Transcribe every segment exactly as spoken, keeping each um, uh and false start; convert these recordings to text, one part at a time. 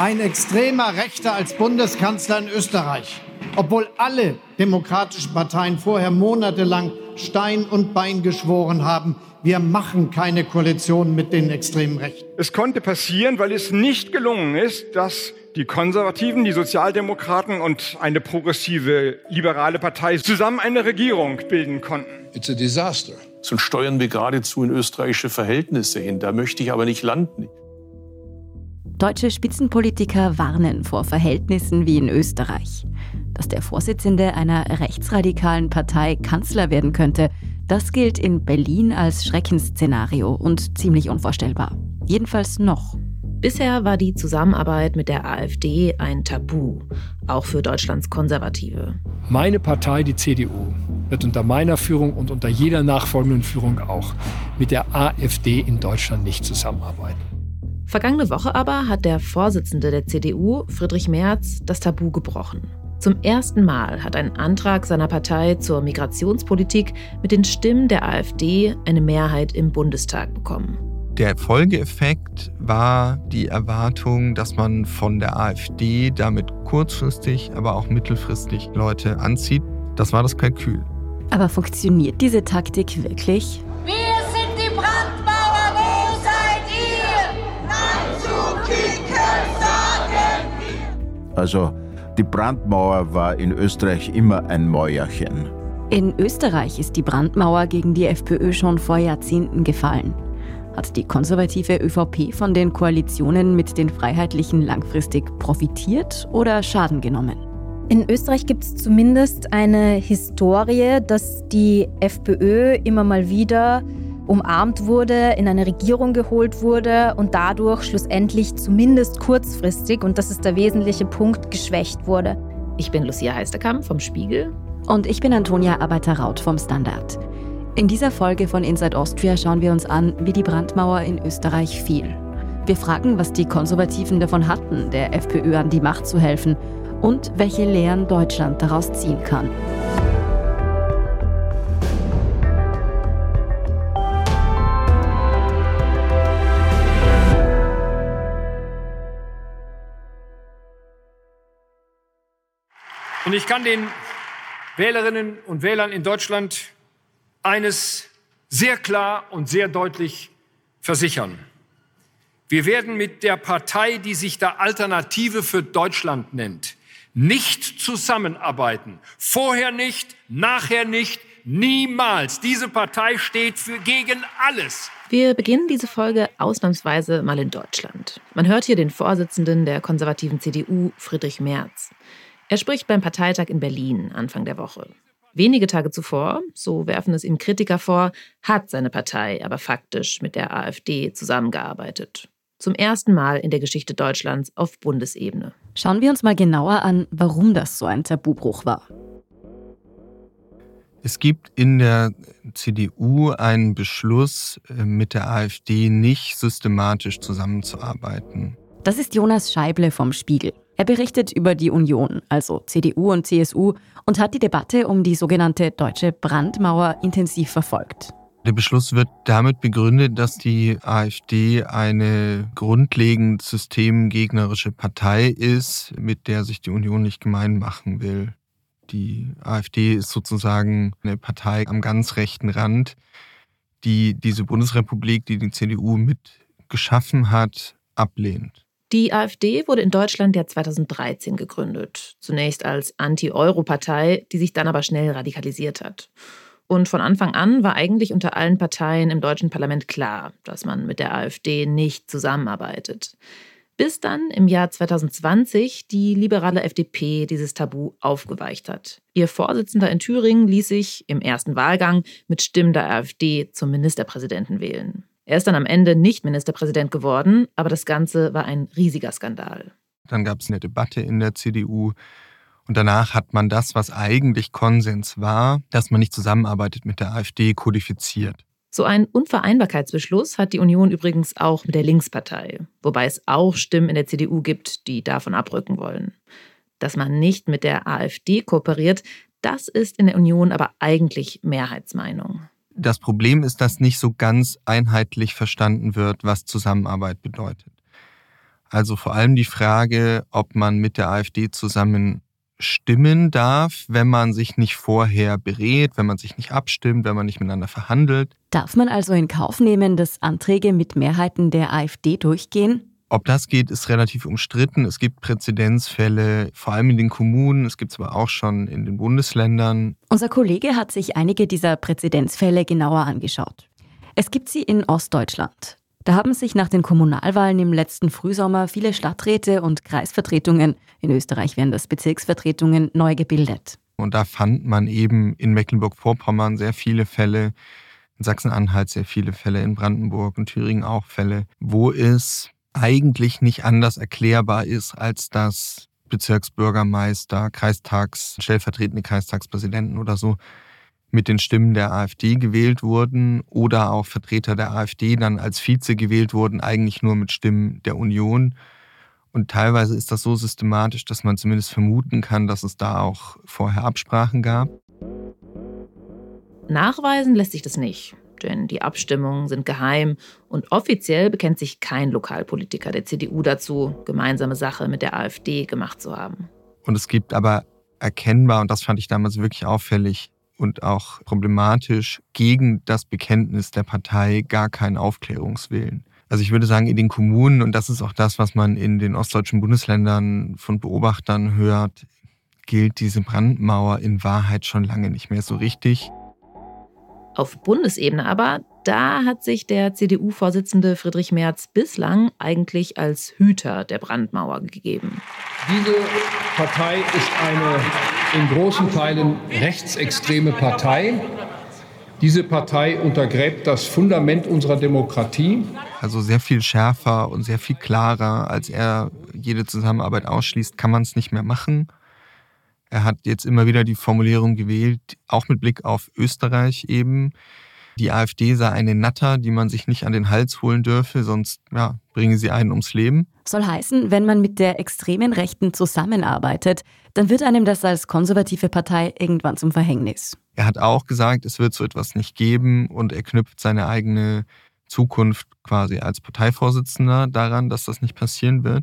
Ein extremer Rechter als Bundeskanzler in Österreich. Obwohl alle demokratischen Parteien vorher monatelang Stein und Bein geschworen haben, wir machen keine Koalition mit den extremen Rechten. Es konnte passieren, weil es nicht gelungen ist, dass die Konservativen, die Sozialdemokraten und eine progressive liberale Partei zusammen eine Regierung bilden konnten. It's a disaster. So steuern wir geradezu in österreichische Verhältnisse hin. Da möchte ich aber nicht landen. Deutsche Spitzenpolitiker warnen vor Verhältnissen wie in Österreich. Dass der Vorsitzende einer rechtsradikalen Partei Kanzler werden könnte, das gilt in Berlin als Schreckensszenario und ziemlich unvorstellbar. Jedenfalls noch. Bisher war die Zusammenarbeit mit der AfD ein Tabu, auch für Deutschlands Konservative. Meine Partei, die C D U, wird unter meiner Führung und unter jeder nachfolgenden Führung auch mit der AfD in Deutschland nicht zusammenarbeiten. Vergangene Woche aber hat der Vorsitzende der C D U, Friedrich Merz, das Tabu gebrochen. Zum ersten Mal hat ein Antrag seiner Partei zur Migrationspolitik mit den Stimmen der AfD eine Mehrheit im Bundestag bekommen. Der Folgeeffekt war die Erwartung, dass man von der AfD damit kurzfristig, aber auch mittelfristig Leute anzieht. Das war das Kalkül. Aber funktioniert diese Taktik wirklich? Wir sind die Brandmauer, wo seid ihr? Nein zu Kicken, sagen wir! Also, die Brandmauer war in Österreich immer ein Mäuerchen. In Österreich ist die Brandmauer gegen die FPÖ schon vor Jahrzehnten gefallen. Hat die konservative ÖVP von den Koalitionen mit den Freiheitlichen langfristig profitiert oder Schaden genommen? In Österreich gibt es zumindest eine Historie, dass die FPÖ immer mal wieder umarmt wurde, in eine Regierung geholt wurde und dadurch schlussendlich zumindest kurzfristig, und das ist der wesentliche Punkt, geschwächt wurde. Ich bin Lucia Heisterkamp vom Spiegel. Und ich bin Antonia Arbeiter-Raut vom Standard. In dieser Folge von Inside Austria schauen wir uns an, wie die Brandmauer in Österreich fiel. Wir fragen, was die Konservativen davon hatten, der FPÖ an die Macht zu helfen und welche Lehren Deutschland daraus ziehen kann. Und ich kann den Wählerinnen und Wählern in Deutschland eines sehr klar und sehr deutlich versichern. Wir werden mit der Partei, die sich da Alternative für Deutschland nennt, nicht zusammenarbeiten. Vorher nicht, nachher nicht, niemals. Diese Partei steht für gegen alles. Wir beginnen diese Folge ausnahmsweise mal in Deutschland. Man hört hier den Vorsitzenden der konservativen C D U, Friedrich Merz. Er spricht beim Parteitag in Berlin Anfang der Woche. Wenige Tage zuvor, so werfen es ihm Kritiker vor, hat seine Partei aber faktisch mit der AfD zusammengearbeitet. Zum ersten Mal in der Geschichte Deutschlands auf Bundesebene. Schauen wir uns mal genauer an, warum das so ein Tabubruch war. Es gibt in der C D U einen Beschluss, mit der AfD nicht systematisch zusammenzuarbeiten. Das ist Jonas Scheible vom Spiegel. Er berichtet über die Union, also C D U und C S U, und hat die Debatte um die sogenannte deutsche Brandmauer intensiv verfolgt. Der Beschluss wird damit begründet, dass die AfD eine grundlegend systemgegnerische Partei ist, mit der sich die Union nicht gemein machen will. Die AfD ist sozusagen eine Partei am ganz rechten Rand, die diese Bundesrepublik, die die C D U mit geschaffen hat, ablehnt. Die AfD wurde in Deutschland ja zweitausenddreizehn gegründet. Zunächst als Anti-Euro-Partei, die sich dann aber schnell radikalisiert hat. Und von Anfang an war eigentlich unter allen Parteien im deutschen Parlament klar, dass man mit der AfD nicht zusammenarbeitet. Bis dann im Jahr zweitausendzwanzig die liberale F D P dieses Tabu aufgeweicht hat. Ihr Vorsitzender in Thüringen ließ sich im ersten Wahlgang mit Stimmen der AfD zum Ministerpräsidenten wählen. Er ist dann am Ende nicht Ministerpräsident geworden, aber das Ganze war ein riesiger Skandal. Dann gab es eine Debatte in der C D U und danach hat man das, was eigentlich Konsens war, dass man nicht zusammenarbeitet mit der AfD, kodifiziert. So einen Unvereinbarkeitsbeschluss hat die Union übrigens auch mit der Linkspartei, wobei es auch Stimmen in der C D U gibt, die davon abrücken wollen. Dass man nicht mit der AfD kooperiert, das ist in der Union aber eigentlich Mehrheitsmeinung. Das Problem ist, dass nicht so ganz einheitlich verstanden wird, was Zusammenarbeit bedeutet. Also vor allem die Frage, ob man mit der AfD zusammen stimmen darf, wenn man sich nicht vorher berät, wenn man sich nicht abstimmt, wenn man nicht miteinander verhandelt. Darf man also in Kauf nehmen, dass Anträge mit Mehrheiten der AfD durchgehen? Ob das geht, ist relativ umstritten. Es gibt Präzedenzfälle, vor allem in den Kommunen, es gibt es aber auch schon in den Bundesländern. Unser Kollege hat sich einige dieser Präzedenzfälle genauer angeschaut. Es gibt sie in Ostdeutschland. Da haben sich nach den Kommunalwahlen im letzten Frühsommer viele Stadträte und Kreisvertretungen, in Österreich wären das Bezirksvertretungen, neu gebildet. Und da fand man eben in Mecklenburg-Vorpommern sehr viele Fälle, in Sachsen-Anhalt sehr viele Fälle, in Brandenburg und Thüringen auch Fälle, wo es eigentlich nicht anders erklärbar ist, als dass Bezirksbürgermeister, Kreistags, stellvertretende Kreistagspräsidenten oder so mit den Stimmen der AfD gewählt wurden oder auch Vertreter der AfD dann als Vize gewählt wurden, eigentlich nur mit Stimmen der Union. Und teilweise ist das so systematisch, dass man zumindest vermuten kann, dass es da auch vorher Absprachen gab. Nachweisen lässt sich das nicht, denn die Abstimmungen sind geheim und offiziell bekennt sich kein Lokalpolitiker der C D U dazu, gemeinsame Sache mit der AfD gemacht zu haben. Und es gibt aber erkennbar, und das fand ich damals wirklich auffällig und auch problematisch, gegen das Bekenntnis der Partei gar keinen Aufklärungswillen. Also ich würde sagen, in den Kommunen, und das ist auch das, was man in den ostdeutschen Bundesländern von Beobachtern hört, gilt diese Brandmauer in Wahrheit schon lange nicht mehr so richtig. Auf Bundesebene aber, da hat sich der C D U-Vorsitzende Friedrich Merz bislang eigentlich als Hüter der Brandmauer gegeben. Diese Partei ist eine in großen Teilen rechtsextreme Partei. Diese Partei untergräbt das Fundament unserer Demokratie. Also sehr viel schärfer und sehr viel klarer, als er jede Zusammenarbeit ausschließt, kann man es nicht mehr machen. Er hat jetzt immer wieder die Formulierung gewählt, auch mit Blick auf Österreich eben. Die AfD sei eine Natter, die man sich nicht an den Hals holen dürfe, sonst ja, bringen sie einen ums Leben. Soll heißen, wenn man mit der extremen Rechten zusammenarbeitet, dann wird einem das als konservative Partei irgendwann zum Verhängnis. Er hat auch gesagt, es wird so etwas nicht geben und er knüpft seine eigene Zukunft quasi als Parteivorsitzender daran, dass das nicht passieren wird.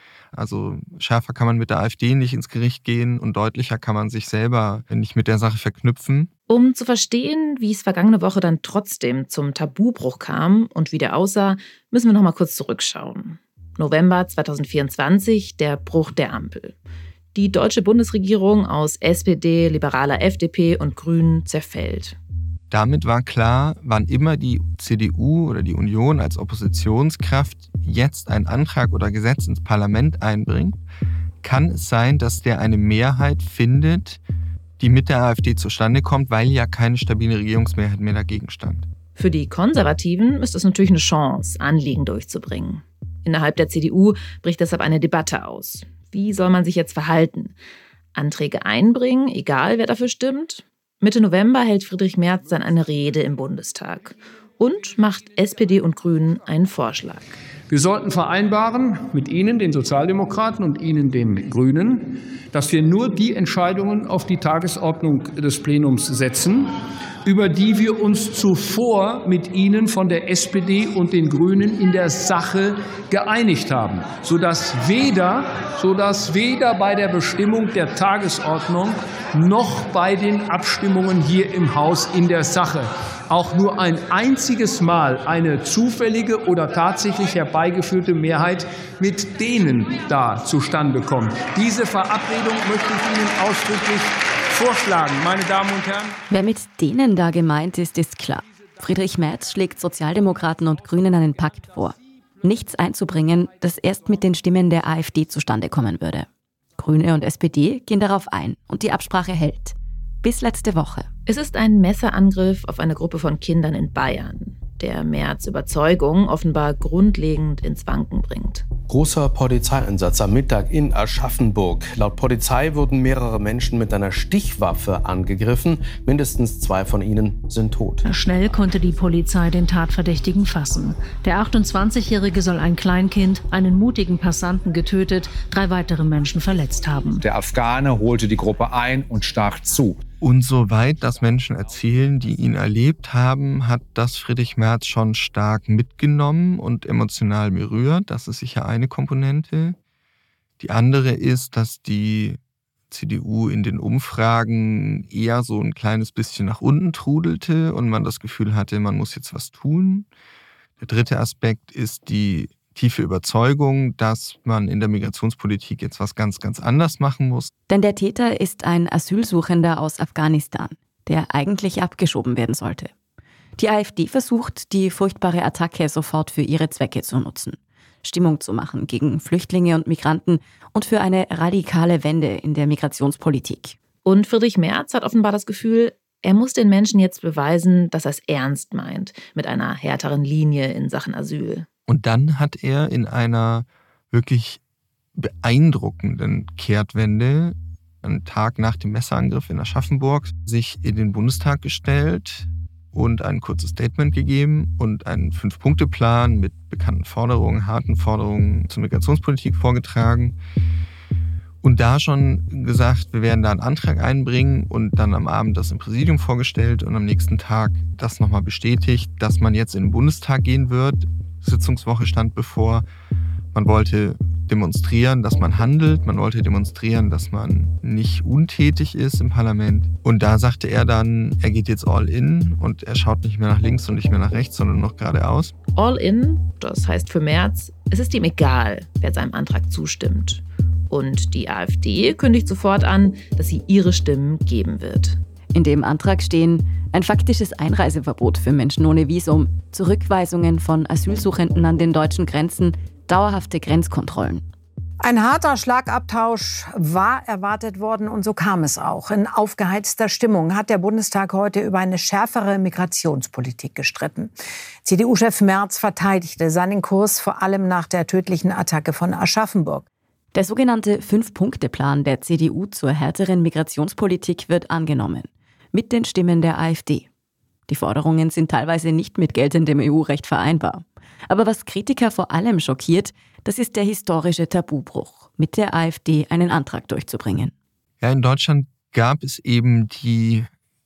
Also schärfer kann man mit der AfD nicht ins Gericht gehen und deutlicher kann man sich selber nicht mit der Sache verknüpfen. Um zu verstehen, wie es vergangene Woche dann trotzdem zum Tabubruch kam und wie der aussah, müssen wir noch mal kurz zurückschauen. November zweitausendvierundzwanzig, der Bruch der Ampel. Die deutsche Bundesregierung aus S P D, liberaler F D P und Grünen zerfällt. Damit war klar, wann immer die C D U oder die Union als Oppositionskraft jetzt einen Antrag oder Gesetz ins Parlament einbringt, kann es sein, dass der eine Mehrheit findet, die mit der AfD zustande kommt, weil ja keine stabile Regierungsmehrheit mehr dagegen stand. Für die Konservativen ist es natürlich eine Chance, Anliegen durchzubringen. Innerhalb der C D U bricht deshalb eine Debatte aus. Wie soll man sich jetzt verhalten? Anträge einbringen, egal wer dafür stimmt? Mitte November hält Friedrich Merz dann eine Rede im Bundestag und macht S P D und Grünen einen Vorschlag. Wir sollten vereinbaren mit Ihnen, den Sozialdemokraten, und Ihnen, den Grünen, dass wir nur die Entscheidungen auf die Tagesordnung des Plenums setzen, über die wir uns zuvor mit Ihnen von der S P D und den Grünen in der Sache geeinigt haben, sodass weder, sodass weder bei der Bestimmung der Tagesordnung noch bei den Abstimmungen hier im Haus in der Sache auch nur ein einziges Mal eine zufällige oder tatsächlich herbeigeführte Mehrheit mit denen da zustande kommt. Diese Verabredung möchte ich Ihnen ausdrücklich vorschlagen, meine Damen und Herren. Wer mit denen da gemeint ist, ist klar. Friedrich Merz schlägt Sozialdemokraten und Grünen einen Pakt vor. Nichts einzubringen, das erst mit den Stimmen der AfD zustande kommen würde. Grüne und S P D gehen darauf ein und die Absprache hält. Bis letzte Woche. Es ist ein Messerangriff auf eine Gruppe von Kindern in Bayern, der Merz Überzeugung offenbar grundlegend ins Wanken bringt. Großer Polizeieinsatz am Mittag in Aschaffenburg. Laut Polizei wurden mehrere Menschen mit einer Stichwaffe angegriffen. Mindestens zwei von ihnen sind tot. Schnell konnte die Polizei den Tatverdächtigen fassen. Der achtundzwanzigjährige soll ein Kleinkind, einen mutigen Passanten getötet, drei weitere Menschen verletzt haben. Der Afghane holte die Gruppe ein und stach zu. Und soweit das Menschen erzählen, die ihn erlebt haben, hat das Friedrich Merz schon stark mitgenommen und emotional berührt. Das ist sicher eine Komponente. Die andere ist, dass die C D U in den Umfragen eher so ein kleines bisschen nach unten trudelte und man das Gefühl hatte, man muss jetzt was tun. Der dritte Aspekt ist die tiefe Überzeugung, dass man in der Migrationspolitik jetzt was ganz, ganz anders machen muss. Denn der Täter ist ein Asylsuchender aus Afghanistan, der eigentlich abgeschoben werden sollte. Die AfD versucht, die furchtbare Attacke sofort für ihre Zwecke zu nutzen. Stimmung zu machen gegen Flüchtlinge und Migranten und für eine radikale Wende in der Migrationspolitik. Und Friedrich Merz hat offenbar das Gefühl, er muss den Menschen jetzt beweisen, dass er es ernst meint mit einer härteren Linie in Sachen Asyl. Und dann hat er in einer wirklich beeindruckenden Kehrtwende, einen Tag nach dem Messerangriff in Aschaffenburg, sich in den Bundestag gestellt und ein kurzes Statement gegeben und einen Fünf-Punkte-Plan mit bekannten Forderungen, harten Forderungen zur Migrationspolitik vorgetragen. Und da schon gesagt, wir werden da einen Antrag einbringen und dann am Abend das im Präsidium vorgestellt und am nächsten Tag das nochmal bestätigt, dass man jetzt in den Bundestag gehen wird. Sitzungswoche stand bevor. Man wollte demonstrieren, dass man handelt. Man wollte demonstrieren, dass man nicht untätig ist im Parlament. Und da sagte er dann, er geht jetzt all in und er schaut nicht mehr nach links und nicht mehr nach rechts, sondern noch geradeaus. All in, das heißt für Merz, es ist ihm egal, wer seinem Antrag zustimmt. Und die AfD kündigt sofort an, dass sie ihre Stimmen geben wird. In dem Antrag stehen ein faktisches Einreiseverbot für Menschen ohne Visum, Zurückweisungen von Asylsuchenden an den deutschen Grenzen, dauerhafte Grenzkontrollen. Ein harter Schlagabtausch war erwartet worden und so kam es auch. In aufgeheizter Stimmung hat der Bundestag heute über eine schärfere Migrationspolitik gestritten. C D U-Chef Merz verteidigte seinen Kurs vor allem nach der tödlichen Attacke von Aschaffenburg. Der sogenannte Fünf-Punkte-Plan der C D U zur härteren Migrationspolitik wird angenommen. Mit den Stimmen der AfD. Die Forderungen sind teilweise nicht mit geltendem E U-Recht vereinbar. Aber was Kritiker vor allem schockiert, das ist der historische Tabubruch, mit der AfD einen Antrag durchzubringen. Ja, in Deutschland gab es eben die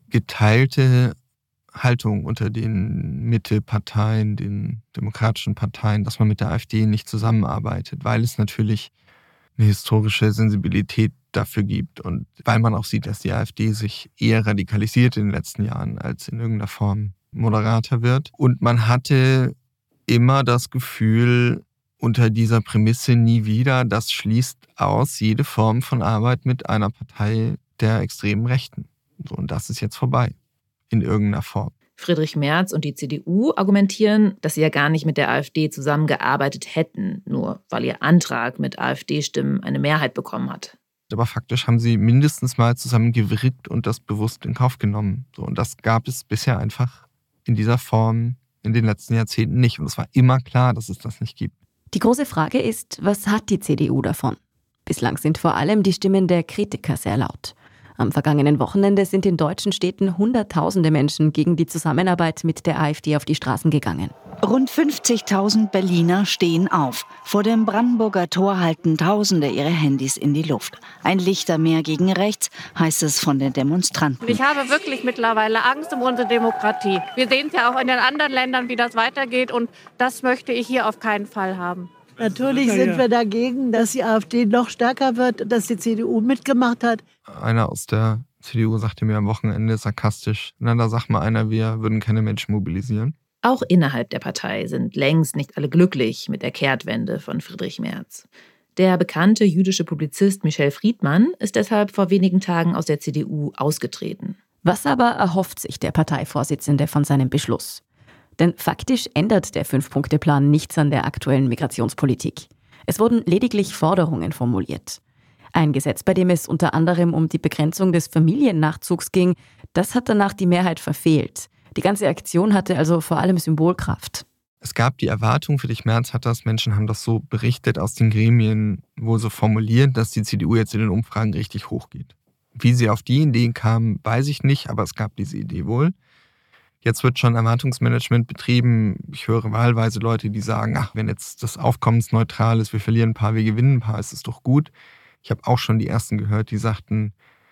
geteilte Haltung unter den Mitteparteien, den demokratischen Parteien, dass man mit der AfD nicht zusammenarbeitet, weil es natürlich eine historische Sensibilität dafür gibt und weil man auch sieht, dass die AfD sich eher radikalisiert in den letzten Jahren als in irgendeiner Form moderater wird. Und man hatte immer das Gefühl, unter dieser Prämisse nie wieder, das schließt aus jede Form von Arbeit mit einer Partei der extremen Rechten. So, und das ist jetzt vorbei, in irgendeiner Form. Friedrich Merz und die C D U argumentieren, dass sie ja gar nicht mit der AfD zusammengearbeitet hätten, nur weil ihr Antrag mit AfD-Stimmen eine Mehrheit bekommen hat. Aber faktisch haben sie mindestens mal zusammengewirkt und das bewusst in Kauf genommen. So, und das gab es bisher einfach in dieser Form in den letzten Jahrzehnten nicht. Und es war immer klar, dass es das nicht gibt. Die große Frage ist, was hat die C D U davon? Bislang sind vor allem die Stimmen der Kritiker sehr laut. Am vergangenen Wochenende sind in deutschen Städten Hunderttausende Menschen gegen die Zusammenarbeit mit der AfD auf die Straßen gegangen. Rund fünfzigtausend Berliner stehen auf. Vor dem Brandenburger Tor halten Tausende ihre Handys in die Luft. Ein Lichtermeer gegen rechts, heißt es von den Demonstranten. Ich habe wirklich mittlerweile Angst um unsere Demokratie. Wir sehen es ja auch in den anderen Ländern, wie das weitergeht. Und das möchte ich hier auf keinen Fall haben. Natürlich sind wir dagegen, dass die AfD noch stärker wird, dass die C D U mitgemacht hat. Einer aus der C D U sagte mir am Wochenende sarkastisch, na, da sagt mal einer, wir würden keine Menschen mobilisieren. Auch innerhalb der Partei sind längst nicht alle glücklich mit der Kehrtwende von Friedrich Merz. Der bekannte jüdische Publizist Michel Friedmann ist deshalb vor wenigen Tagen aus der C D U ausgetreten. Was aber erhofft sich der Parteivorsitzende von seinem Beschluss? Denn faktisch ändert der Fünf-Punkte-Plan nichts an der aktuellen Migrationspolitik. Es wurden lediglich Forderungen formuliert. Ein Gesetz, bei dem es unter anderem um die Begrenzung des Familiennachzugs ging, das hat danach die Mehrheit verfehlt. Die ganze Aktion hatte also vor allem Symbolkraft. Es gab die Erwartung, Friedrich Merz hat das, Menschen haben das so berichtet aus den Gremien, wohl so formuliert, dass die C D U jetzt in den Umfragen richtig hochgeht. Wie sie auf die Ideen kamen, weiß ich nicht, aber es gab diese Idee wohl. Jetzt wird schon Erwartungsmanagement betrieben. Ich höre wahlweise Leute, die sagen, ach, wenn jetzt das aufkommensneutral ist, wir verlieren ein paar, wir gewinnen ein paar, ist es doch gut. Ich habe auch schon die ersten gehört, die sagten,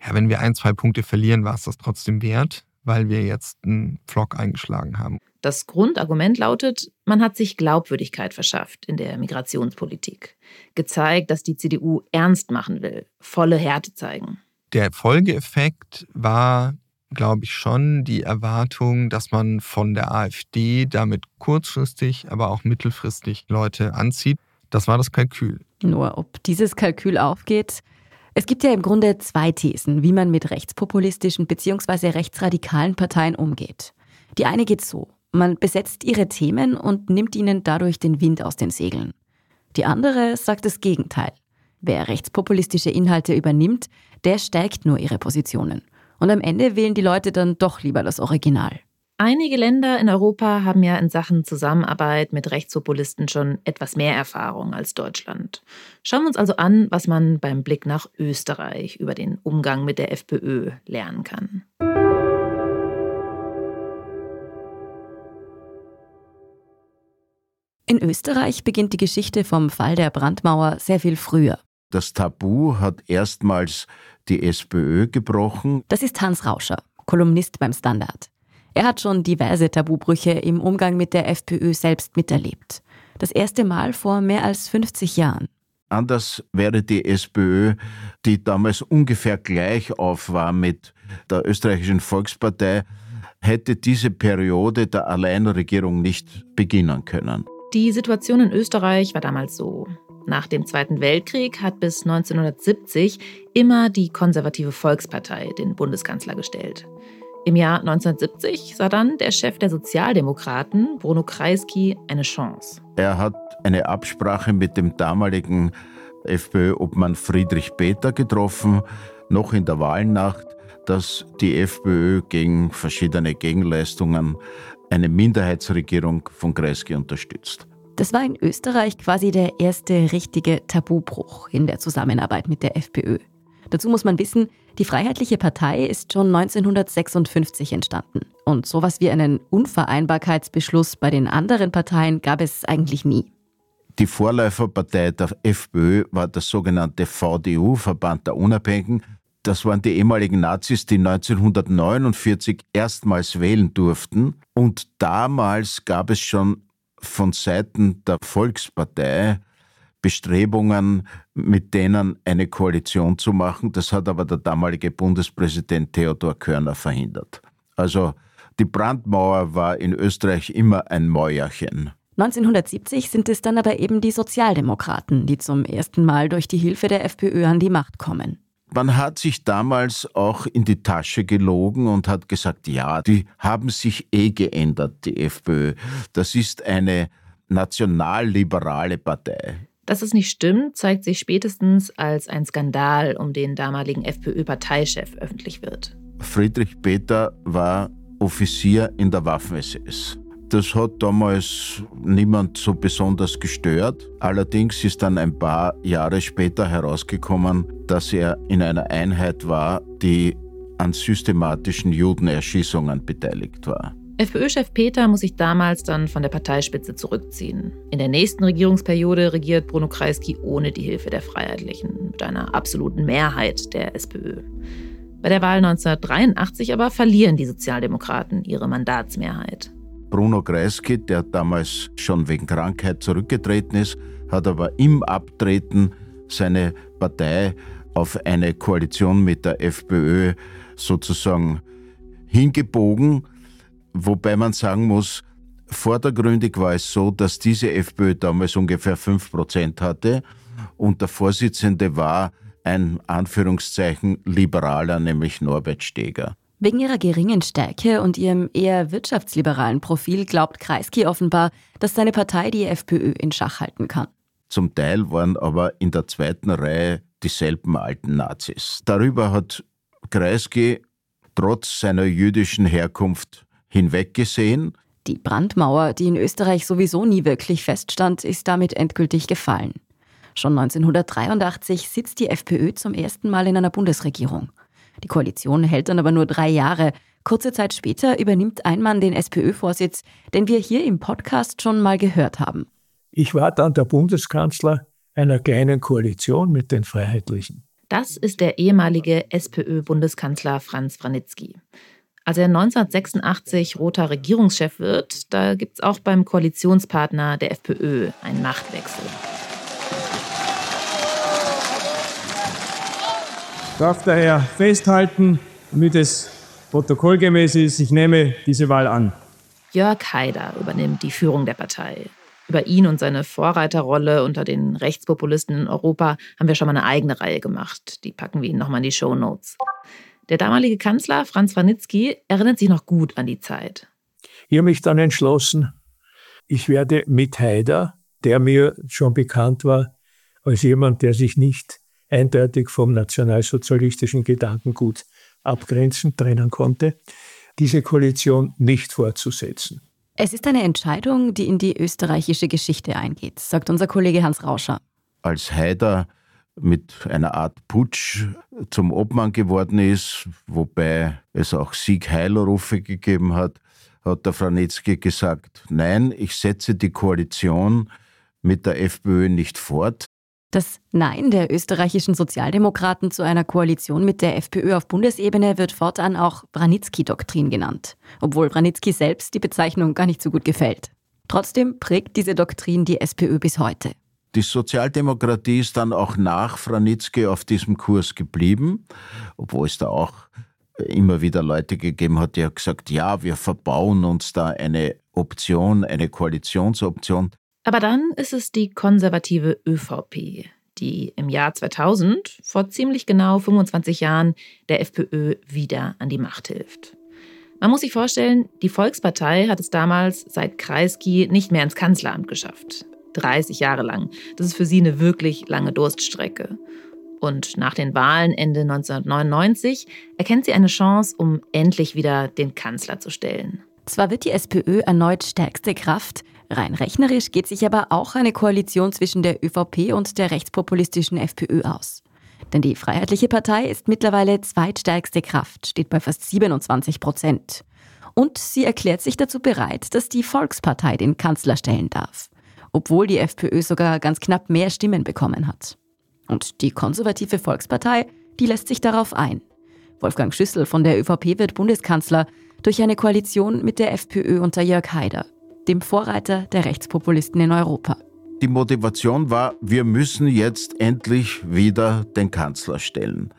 ja, wenn wir ein, zwei Punkte verlieren, war es das trotzdem wert, weil wir jetzt einen Pflock eingeschlagen haben. Das Grundargument lautet, man hat sich Glaubwürdigkeit verschafft in der Migrationspolitik. Gezeigt, dass die C D U ernst machen will, volle Härte zeigen. Der Folgeeffekt war, glaube ich, schon die Erwartung, dass man von der AfD damit kurzfristig, aber auch mittelfristig Leute anzieht. Das war das Kalkül. Nur ob dieses Kalkül aufgeht? Es gibt ja im Grunde zwei Thesen, wie man mit rechtspopulistischen bzw. rechtsradikalen Parteien umgeht. Die eine geht so: Man besetzt ihre Themen und nimmt ihnen dadurch den Wind aus den Segeln. Die andere sagt das Gegenteil. Wer rechtspopulistische Inhalte übernimmt, der stärkt nur ihre Positionen. Und am Ende wählen die Leute dann doch lieber das Original. Einige Länder in Europa haben ja in Sachen Zusammenarbeit mit Rechtspopulisten schon etwas mehr Erfahrung als Deutschland. Schauen wir uns also an, was man beim Blick nach Österreich über den Umgang mit der FPÖ lernen kann. In Österreich beginnt die Geschichte vom Fall der Brandmauer sehr viel früher. Das Tabu hat erstmals die SPÖ gebrochen. Das ist Hans Rauscher, Kolumnist beim Standard. Er hat schon diverse Tabubrüche im Umgang mit der FPÖ selbst miterlebt. Das erste Mal vor mehr als fünfzig Jahren. Anders wäre die SPÖ, die damals ungefähr gleich auf war mit der Österreichischen Volkspartei, hätte diese Periode der Alleinregierung nicht beginnen können. Die Situation in Österreich war damals so. Nach dem Zweiten Weltkrieg hat bis neunzehnhundertsiebzig immer die konservative Volkspartei den Bundeskanzler gestellt. Im Jahr neunzehnhundertsiebzig sah dann der Chef der Sozialdemokraten, Bruno Kreisky, eine Chance. Er hat eine Absprache mit dem damaligen FPÖ-Obmann Friedrich Peter getroffen, noch in der Wahlnacht, dass die FPÖ gegen verschiedene Gegenleistungen eine Minderheitsregierung von Kreisky unterstützt. Das war in Österreich quasi der erste richtige Tabubruch in der Zusammenarbeit mit der FPÖ. Dazu muss man wissen, die Freiheitliche Partei ist schon neunzehnhundertsechsundfünfzig entstanden. Und sowas wie einen Unvereinbarkeitsbeschluss bei den anderen Parteien gab es eigentlich nie. Die Vorläuferpartei der FPÖ war das sogenannte V D U, Verband der Unabhängigen. Das waren die ehemaligen Nazis, die neunzehnhundertneunundvierzig erstmals wählen durften. Und damals gab es schon von Seiten der Volkspartei Bestrebungen, mit denen eine Koalition zu machen. Das hat aber der damalige Bundespräsident Theodor Körner verhindert. Also die Brandmauer war in Österreich immer ein Mäuerchen. neunzehnhundertsiebzig sind es dann aber eben die Sozialdemokraten, die zum ersten Mal durch die Hilfe der FPÖ an die Macht kommen. Man hat sich damals auch in die Tasche gelogen und hat gesagt, ja, die haben sich eh geändert, die FPÖ. Das ist eine nationalliberale Partei. Dass es nicht stimmt, zeigt sich spätestens, als ein Skandal um den damaligen FPÖ-Parteichef öffentlich wird. Friedrich Peter war Offizier in der Waffen-S S. Das hat damals niemand so besonders gestört. Allerdings ist dann ein paar Jahre später herausgekommen, dass er in einer Einheit war, die an systematischen Judenerschießungen beteiligt war. FPÖ-Chef Peter muss sich damals dann von der Parteispitze zurückziehen. In der nächsten Regierungsperiode regiert Bruno Kreisky ohne die Hilfe der Freiheitlichen, mit einer absoluten Mehrheit der SPÖ. Bei der Wahl neunzehnhundertdreiundachtzig aber verlieren die Sozialdemokraten ihre Mandatsmehrheit. Bruno Kreisky, der damals schon wegen Krankheit zurückgetreten ist, hat aber im Abtreten seine Partei auf eine Koalition mit der FPÖ sozusagen hingebogen. Wobei man sagen muss, vordergründig war es so, dass diese FPÖ damals ungefähr fünf Prozent hatte und der Vorsitzende war ein Anführungszeichen Liberaler, nämlich Norbert Steger. Wegen ihrer geringen Stärke und ihrem eher wirtschaftsliberalen Profil glaubt Kreisky offenbar, dass seine Partei die FPÖ in Schach halten kann. Zum Teil waren aber in der zweiten Reihe dieselben alten Nazis. Darüber hat Kreisky trotz seiner jüdischen Herkunft hinweggesehen. Die Brandmauer, die in Österreich sowieso nie wirklich feststand, ist damit endgültig gefallen. Schon neunzehnhundertdreiundachtzig sitzt die FPÖ zum ersten Mal in einer Bundesregierung. Die Koalition hält dann aber nur drei Jahre. Kurze Zeit später übernimmt ein Mann den SPÖ-Vorsitz, den wir hier im Podcast schon mal gehört haben. Ich war dann der Bundeskanzler einer kleinen Koalition mit den Freiheitlichen. Das ist der ehemalige SPÖ-Bundeskanzler Franz Vranitzky. Als er neunzehnhundertsechsundachtzig roter Regierungschef wird, da gibt es auch beim Koalitionspartner der FPÖ einen Machtwechsel. Ich darf daher festhalten, damit es protokollgemäß ist, ich nehme diese Wahl an. Jörg Haider übernimmt die Führung der Partei. Über ihn und seine Vorreiterrolle unter den Rechtspopulisten in Europa haben wir schon mal eine eigene Reihe gemacht. Die packen wir Ihnen nochmal in die Shownotes. Der damalige Kanzler Franz Vranitzky erinnert sich noch gut an die Zeit. Ich habe mich dann entschlossen, ich werde mit Haider, der mir schon bekannt war, als jemand, der sich nicht eindeutig vom nationalsozialistischen Gedankengut abgrenzen, trennen konnte, diese Koalition nicht fortzusetzen. Es ist eine Entscheidung, die in die österreichische Geschichte eingeht, sagt unser Kollege Hans Rauscher. Als Haider mit einer Art Putsch zum Obmann geworden ist, wobei es auch Sieg-Heil-Rufe gegeben hat, hat der Vranitzky gesagt, nein, ich setze die Koalition mit der FPÖ nicht fort. Das Nein der österreichischen Sozialdemokraten zu einer Koalition mit der FPÖ auf Bundesebene wird fortan auch Vranitzky-Doktrin genannt, obwohl Vranitzky selbst die Bezeichnung gar nicht so gut gefällt. Trotzdem prägt diese Doktrin die SPÖ bis heute. Die Sozialdemokratie ist dann auch nach Vranitzky auf diesem Kurs geblieben, obwohl es da auch immer wieder Leute gegeben hat, die haben gesagt, ja, wir verbauen uns da eine Option, eine Koalitionsoption. Aber dann ist es die konservative ÖVP, die im Jahr zweitausend, vor ziemlich genau fünfundzwanzig Jahren, der FPÖ wieder an die Macht hilft. Man muss sich vorstellen, die Volkspartei hat es damals seit Kreisky nicht mehr ins Kanzleramt geschafft. dreißig Jahre lang. Das ist für sie eine wirklich lange Durststrecke. Und nach den Wahlen Ende neunzehnhundertneunundneunzig erkennt sie eine Chance, um endlich wieder den Kanzler zu stellen. Zwar wird die SPÖ erneut stärkste Kraft, rein rechnerisch geht sich aber auch eine Koalition zwischen der ÖVP und der rechtspopulistischen FPÖ aus. Denn die Freiheitliche Partei ist mittlerweile zweitstärkste Kraft, steht bei fast siebenundzwanzig Prozent. Und sie erklärt sich dazu bereit, dass die Volkspartei den Kanzler stellen darf, obwohl die FPÖ sogar ganz knapp mehr Stimmen bekommen hat. Und die konservative Volkspartei, die lässt sich darauf ein. Wolfgang Schüssel von der ÖVP wird Bundeskanzler durch eine Koalition mit der FPÖ unter Jörg Haider, dem Vorreiter der Rechtspopulisten in Europa. Die Motivation war, wir müssen jetzt endlich wieder den Kanzler stellen.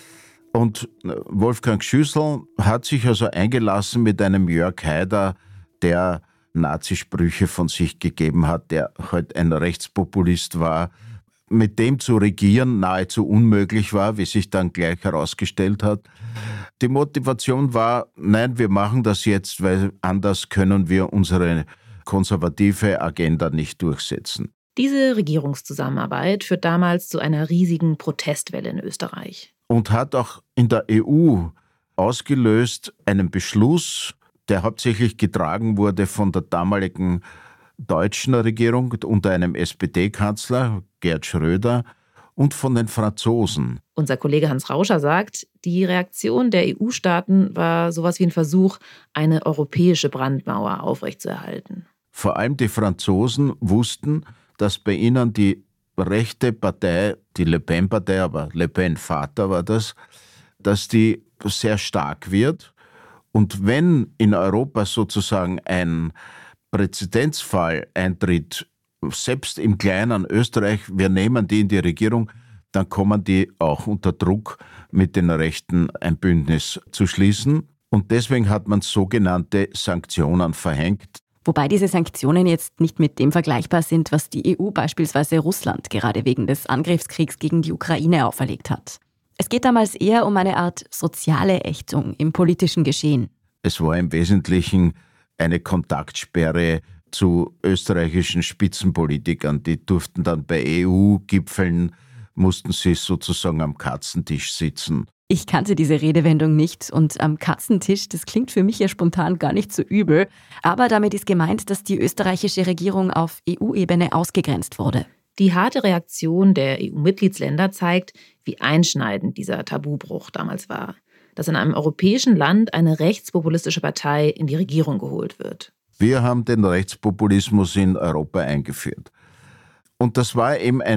Und Wolfgang Schüssel hat sich also eingelassen mit einem Jörg Haider, der Nazisprüche von sich gegeben hat, der halt ein Rechtspopulist war, mit dem zu regieren nahezu unmöglich war, wie sich dann gleich herausgestellt hat. Die Motivation war, nein, wir machen das jetzt, weil anders können wir unsere konservative Agenda nicht durchsetzen. Diese Regierungszusammenarbeit führt damals zu einer riesigen Protestwelle in Österreich. Und hat auch in der E U ausgelöst einen Beschluss, der hauptsächlich getragen wurde von der damaligen deutschen Regierung unter einem S P D-Kanzler, Gerhard Schröder, und von den Franzosen. Unser Kollege Hans Rauscher sagt, die Reaktion der E U-Staaten war sowas wie ein Versuch, eine europäische Brandmauer aufrechtzuerhalten. Vor allem die Franzosen wussten, dass bei ihnen die rechte Partei, die Le Pen-Partei, aber Le Pen-Vater war das, dass die sehr stark wird. Und wenn in Europa sozusagen ein Präzedenzfall eintritt, selbst im kleinen Österreich, wir nehmen die in die Regierung, dann kommen die auch unter Druck, mit den Rechten ein Bündnis zu schließen. Und deswegen hat man sogenannte Sanktionen verhängt. Wobei diese Sanktionen jetzt nicht mit dem vergleichbar sind, was die E U beispielsweise Russland gerade wegen des Angriffskriegs gegen die Ukraine auferlegt hat. Es geht damals eher um eine Art soziale Ächtung im politischen Geschehen. Es war im Wesentlichen eine Kontaktsperre zu österreichischen Spitzenpolitikern. Die durften dann bei E U-Gipfeln, mussten sie sozusagen am Katzentisch sitzen. Ich kannte diese Redewendung nicht und am Katzentisch, das klingt für mich ja spontan gar nicht so übel. Aber damit ist gemeint, dass die österreichische Regierung auf E U-Ebene ausgegrenzt wurde. Die harte Reaktion der E U-Mitgliedsländer zeigt, wie einschneidend dieser Tabubruch damals war. Dass in einem europäischen Land eine rechtspopulistische Partei in die Regierung geholt wird. Wir haben den Rechtspopulismus in Europa eingeführt. Und das war eben ein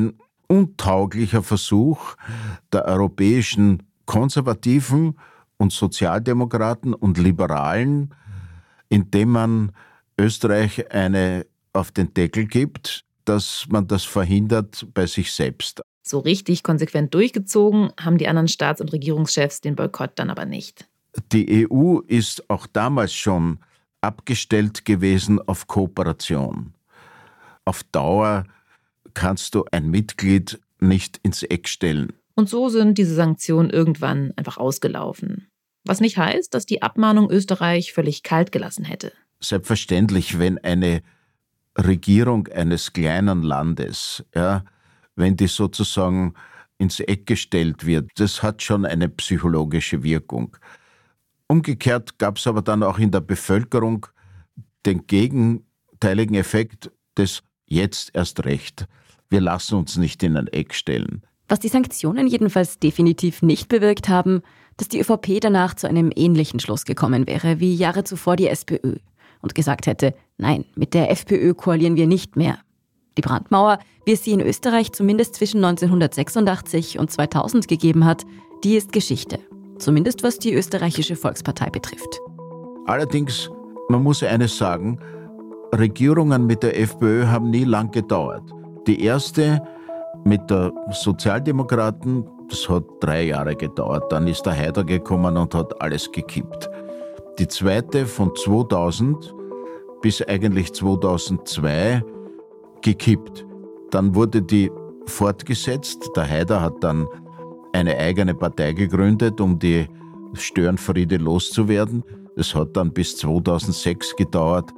untauglicher Versuch der europäischen Konservativen und Sozialdemokraten und Liberalen, indem man Österreich eine auf den Deckel gibt, dass man das verhindert bei sich selbst. So richtig konsequent durchgezogen haben die anderen Staats- und Regierungschefs den Boykott dann aber nicht. Die E U ist auch damals schon abgestellt gewesen auf Kooperation. Auf Dauer kannst du ein Mitglied nicht ins Eck stellen. Und so sind diese Sanktionen irgendwann einfach ausgelaufen. Was nicht heißt, dass die Abmahnung Österreich völlig kalt gelassen hätte. Selbstverständlich, wenn eine Regierung eines kleinen Landes, ja, wenn die sozusagen ins Eck gestellt wird, das hat schon eine psychologische Wirkung. Umgekehrt gab es aber dann auch in der Bevölkerung den gegenteiligen Effekt des jetzt erst recht. Wir lassen uns nicht in ein Eck stellen. Was die Sanktionen jedenfalls definitiv nicht bewirkt haben, dass die ÖVP danach zu einem ähnlichen Schluss gekommen wäre wie Jahre zuvor die SPÖ und gesagt hätte, nein, mit der FPÖ koalieren wir nicht mehr. Die Brandmauer, wie es sie in Österreich zumindest zwischen neunzehnhundertsechsundachtzig und zweitausend gegeben hat, die ist Geschichte. Zumindest was die österreichische Volkspartei betrifft. Allerdings, man muss eines sagen, Regierungen mit der FPÖ haben nie lang gedauert. Die erste mit der Sozialdemokraten, das hat drei Jahre gedauert. Dann ist der Haider gekommen und hat alles gekippt. Die zweite von zweitausend bis eigentlich zweitausendzwei gekippt. Dann wurde die fortgesetzt. Der Haider hat dann eine eigene Partei gegründet, um die Störenfriede loszuwerden. Das hat dann bis zweitausendsechs gedauert.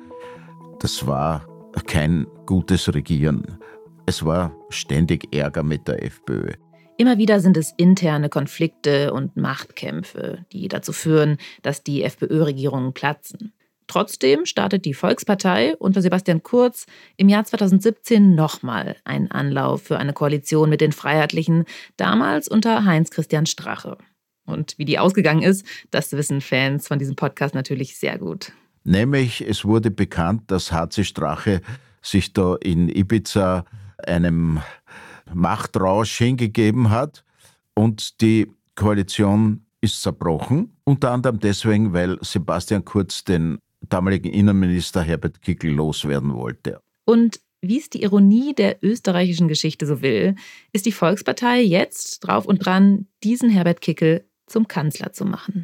Das war kein gutes Regieren. Es war ständig Ärger mit der FPÖ. Immer wieder sind es interne Konflikte und Machtkämpfe, die dazu führen, dass die FPÖ-Regierungen platzen. Trotzdem startet die Volkspartei unter Sebastian Kurz im Jahr zweitausendsiebzehn nochmal einen Anlauf für eine Koalition mit den Freiheitlichen, damals unter Heinz-Christian Strache. Und wie die ausgegangen ist, das wissen Fans von diesem Podcast natürlich sehr gut. Nämlich, es wurde bekannt, dass H C Strache sich da in Ibiza einem Machtrausch hingegeben hat und die Koalition ist zerbrochen. Unter anderem deswegen, weil Sebastian Kurz den damaligen Innenminister Herbert Kickl loswerden wollte. Und wie es die Ironie der österreichischen Geschichte so will, ist die Volkspartei jetzt drauf und dran, diesen Herbert Kickl zum Kanzler zu machen.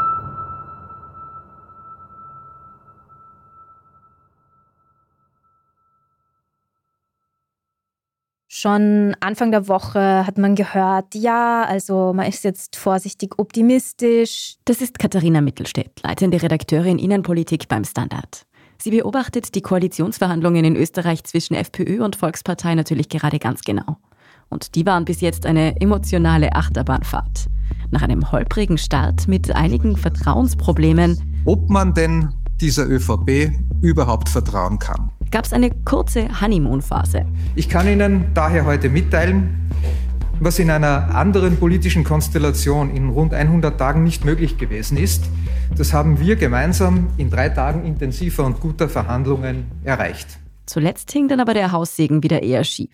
Schon Anfang der Woche hat man gehört, ja, also man ist jetzt vorsichtig optimistisch. Das ist Katharina Mittelstädt, leitende Redakteurin Innenpolitik beim Standard. Sie beobachtet die Koalitionsverhandlungen in Österreich zwischen FPÖ und Volkspartei natürlich gerade ganz genau. Und die waren bis jetzt eine emotionale Achterbahnfahrt. Nach einem holprigen Start mit einigen Vertrauensproblemen. Ob man denn dieser ÖVP überhaupt vertrauen kann. Gab es eine kurze Honeymoon-Phase. Ich kann Ihnen daher heute mitteilen, was in einer anderen politischen Konstellation in rund hundert Tagen nicht möglich gewesen ist. Das haben wir gemeinsam in drei Tagen intensiver und guter Verhandlungen erreicht. Zuletzt hing dann aber der Haussegen wieder eher schief.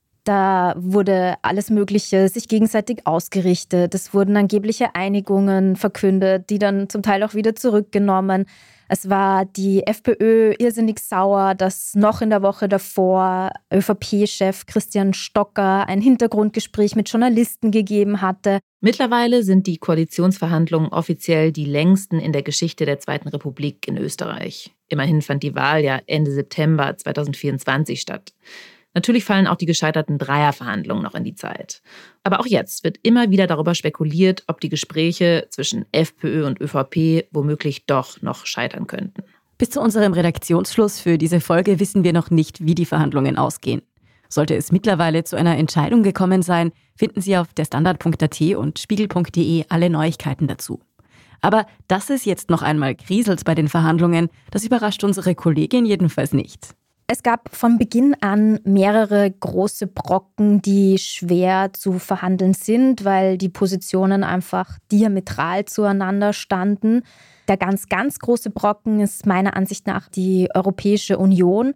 Da wurde alles Mögliche sich gegenseitig ausgerichtet. Es wurden angebliche Einigungen verkündet, die dann zum Teil auch wieder zurückgenommen. Es war die FPÖ irrsinnig sauer, dass noch in der Woche davor ÖVP-Chef Christian Stocker ein Hintergrundgespräch mit Journalisten gegeben hatte. Mittlerweile sind die Koalitionsverhandlungen offiziell die längsten in der Geschichte der Zweiten Republik in Österreich. Immerhin fand die Wahl ja Ende September zweitausendvierundzwanzig statt. Natürlich fallen auch die gescheiterten Dreierverhandlungen noch in die Zeit. Aber auch jetzt wird immer wieder darüber spekuliert, ob die Gespräche zwischen FPÖ und ÖVP womöglich doch noch scheitern könnten. Bis zu unserem Redaktionsschluss für diese Folge wissen wir noch nicht, wie die Verhandlungen ausgehen. Sollte es mittlerweile zu einer Entscheidung gekommen sein, finden Sie auf derstandard punkt at und spiegel punkt de alle Neuigkeiten dazu. Aber dass es jetzt noch einmal kriselt bei den Verhandlungen, das überrascht unsere Kollegin jedenfalls nicht. Es gab von Beginn an mehrere große Brocken, die schwer zu verhandeln sind, weil die Positionen einfach diametral zueinander standen. Der ganz, ganz große Brocken ist meiner Ansicht nach die Europäische Union.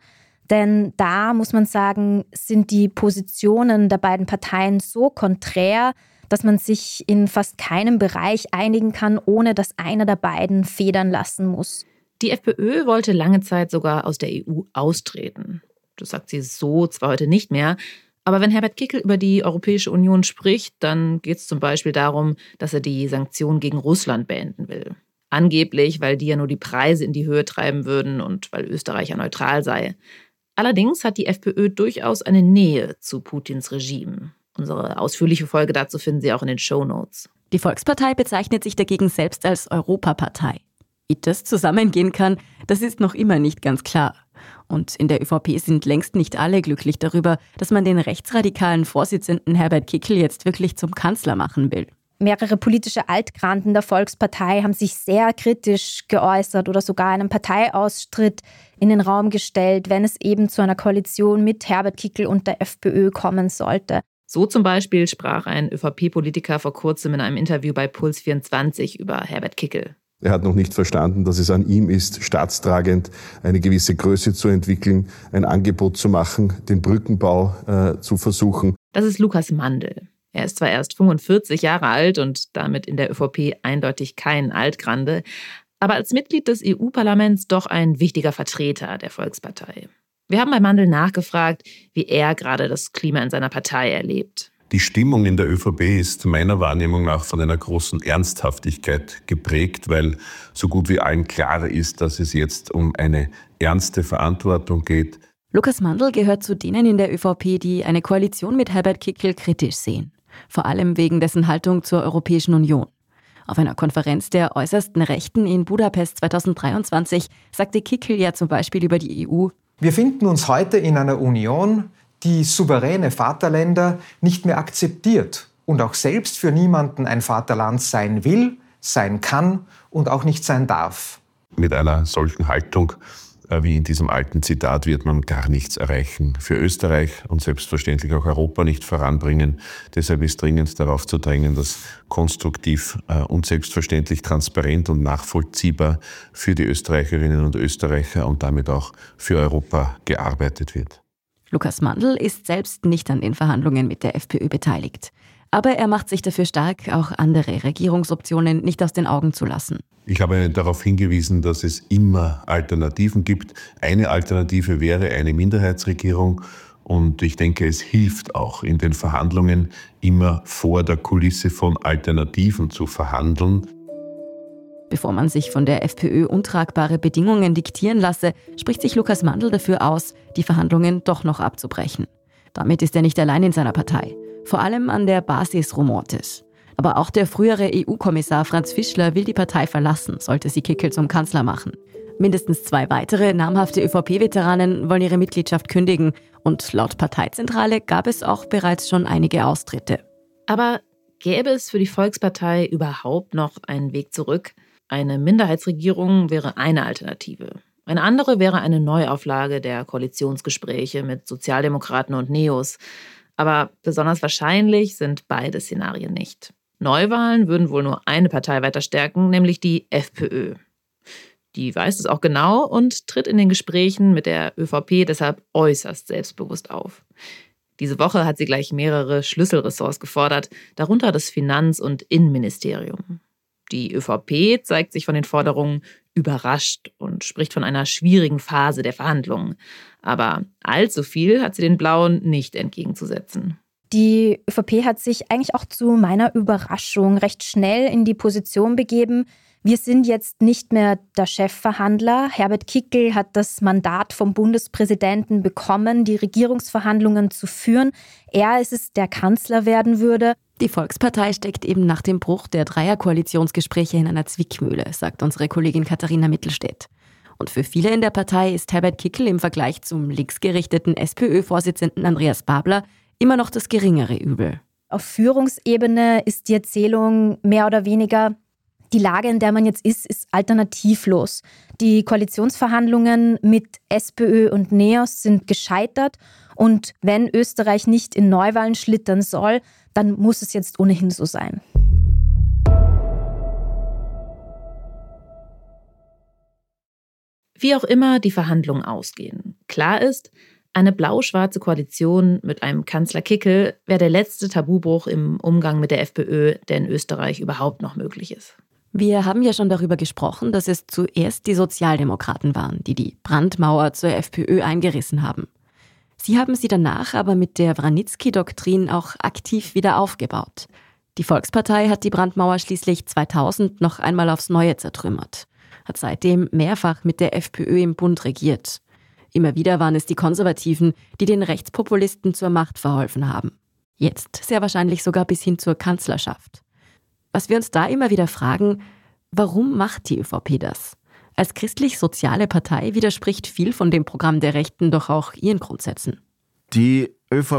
Denn da, muss man sagen, sind die Positionen der beiden Parteien so konträr, dass man sich in fast keinem Bereich einigen kann, ohne dass einer der beiden federn lassen muss. Die FPÖ wollte lange Zeit sogar aus der E U austreten. Das sagt sie so zwar heute nicht mehr, aber wenn Herbert Kickl über die Europäische Union spricht, dann geht es zum Beispiel darum, dass er die Sanktionen gegen Russland beenden will. Angeblich, weil die ja nur die Preise in die Höhe treiben würden und weil Österreich ja neutral sei. Allerdings hat die FPÖ durchaus eine Nähe zu Putins Regime. Unsere ausführliche Folge dazu finden Sie auch in den Shownotes. Die Volkspartei bezeichnet sich dagegen selbst als Europapartei. Wie das zusammengehen kann, das ist noch immer nicht ganz klar. Und in der ÖVP sind längst nicht alle glücklich darüber, dass man den rechtsradikalen Vorsitzenden Herbert Kickl jetzt wirklich zum Kanzler machen will. Mehrere politische Altgranden der Volkspartei haben sich sehr kritisch geäußert oder sogar einen Parteiaustritt in den Raum gestellt, wenn es eben zu einer Koalition mit Herbert Kickl und der FPÖ kommen sollte. So zum Beispiel sprach ein ÖVP-Politiker vor kurzem in einem Interview bei Puls vierundzwanzig über Herbert Kickl. Er hat noch nicht verstanden, dass es an ihm ist, staatstragend eine gewisse Größe zu entwickeln, ein Angebot zu machen, den Brückenbau äh, zu versuchen. Das ist Lukas Mandl. Er ist zwar erst fünfundvierzig Jahre alt und damit in der ÖVP eindeutig kein Altgrande, aber als Mitglied des E U-Parlaments doch ein wichtiger Vertreter der Volkspartei. Wir haben bei Mandl nachgefragt, wie er gerade das Klima in seiner Partei erlebt. Die Stimmung in der ÖVP ist meiner Wahrnehmung nach von einer großen Ernsthaftigkeit geprägt, weil so gut wie allen klar ist, dass es jetzt um eine ernste Verantwortung geht. Lukas Mandl gehört zu denen in der ÖVP, die eine Koalition mit Herbert Kickl kritisch sehen. Vor allem wegen dessen Haltung zur Europäischen Union. Auf einer Konferenz der äußersten Rechten in Budapest zweitausenddreiundzwanzig sagte Kickl ja zum Beispiel über die E U: Wir finden uns heute in einer Union, die souveräne Vaterländer nicht mehr akzeptiert und auch selbst für niemanden ein Vaterland sein will, sein kann und auch nicht sein darf. Mit einer solchen Haltung wie in diesem alten Zitat wird man gar nichts erreichen. Für Österreich und selbstverständlich auch Europa nicht voranbringen. Deshalb ist dringend darauf zu drängen, dass konstruktiv und selbstverständlich transparent und nachvollziehbar für die Österreicherinnen und Österreicher und damit auch für Europa gearbeitet wird. Lukas Mandl ist selbst nicht an den Verhandlungen mit der FPÖ beteiligt. Aber er macht sich dafür stark, auch andere Regierungsoptionen nicht aus den Augen zu lassen. Ich habe darauf hingewiesen, dass es immer Alternativen gibt. Eine Alternative wäre eine Minderheitsregierung. Und ich denke, es hilft auch in den Verhandlungen immer vor der Kulisse von Alternativen zu verhandeln. Bevor man sich von der FPÖ untragbare Bedingungen diktieren lasse, spricht sich Lukas Mandl dafür aus, die Verhandlungen doch noch abzubrechen. Damit ist er nicht allein in seiner Partei. Vor allem an der Basis rumort es. Aber auch der frühere E U-Kommissar Franz Fischler will die Partei verlassen, sollte sie Kickl zum Kanzler machen. Mindestens zwei weitere namhafte ÖVP-Veteranen wollen ihre Mitgliedschaft kündigen. Und laut Parteizentrale gab es auch bereits schon einige Austritte. Aber gäbe es für die Volkspartei überhaupt noch einen Weg zurück? Eine Minderheitsregierung wäre eine Alternative. Eine andere wäre eine Neuauflage der Koalitionsgespräche mit Sozialdemokraten und Neos. Aber besonders wahrscheinlich sind beide Szenarien nicht. Neuwahlen würden wohl nur eine Partei weiter stärken, nämlich die FPÖ. Die weiß es auch genau und tritt in den Gesprächen mit der ÖVP deshalb äußerst selbstbewusst auf. Diese Woche hat sie gleich mehrere Schlüsselressorts gefordert, darunter das Finanz- und Innenministerium. Die ÖVP zeigt sich von den Forderungen überrascht und spricht von einer schwierigen Phase der Verhandlungen. Aber allzu viel hat sie den Blauen nicht entgegenzusetzen. Die ÖVP hat sich eigentlich auch zu meiner Überraschung recht schnell in die Position begeben: Wir sind jetzt nicht mehr der Chefverhandler. Herbert Kickl hat das Mandat vom Bundespräsidenten bekommen, die Regierungsverhandlungen zu führen. Er ist es, der Kanzler werden würde. Die Volkspartei steckt eben nach dem Bruch der Dreierkoalitionsgespräche in einer Zwickmühle, sagt unsere Kollegin Katharina Mittelstädt. Und für viele in der Partei ist Herbert Kickl im Vergleich zum linksgerichteten SPÖ-Vorsitzenden Andreas Babler immer noch das geringere Übel. Auf Führungsebene ist die Erzählung mehr oder weniger: Die Lage, in der man jetzt ist, ist alternativlos. Die Koalitionsverhandlungen mit SPÖ und Neos sind gescheitert. Und wenn Österreich nicht in Neuwahlen schlittern soll, dann muss es jetzt ohnehin so sein. Wie auch immer die Verhandlungen ausgehen. Klar ist, eine blau-schwarze Koalition mit einem Kanzler Kickl wäre der letzte Tabubruch im Umgang mit der FPÖ, der in Österreich überhaupt noch möglich ist. Wir haben ja schon darüber gesprochen, dass es zuerst die Sozialdemokraten waren, die die Brandmauer zur FPÖ eingerissen haben. Sie haben sie danach aber mit der Vranitzky-Doktrin auch aktiv wieder aufgebaut. Die Volkspartei hat die Brandmauer schließlich zweitausend noch einmal aufs Neue zertrümmert, hat seitdem mehrfach mit der FPÖ im Bund regiert. Immer wieder waren es die Konservativen, die den Rechtspopulisten zur Macht verholfen haben. Jetzt sehr wahrscheinlich sogar bis hin zur Kanzlerschaft. Was wir uns da immer wieder fragen, warum macht die ÖVP das? Als christlich-soziale Partei widerspricht viel von dem Programm der Rechten doch auch ihren Grundsätzen. Die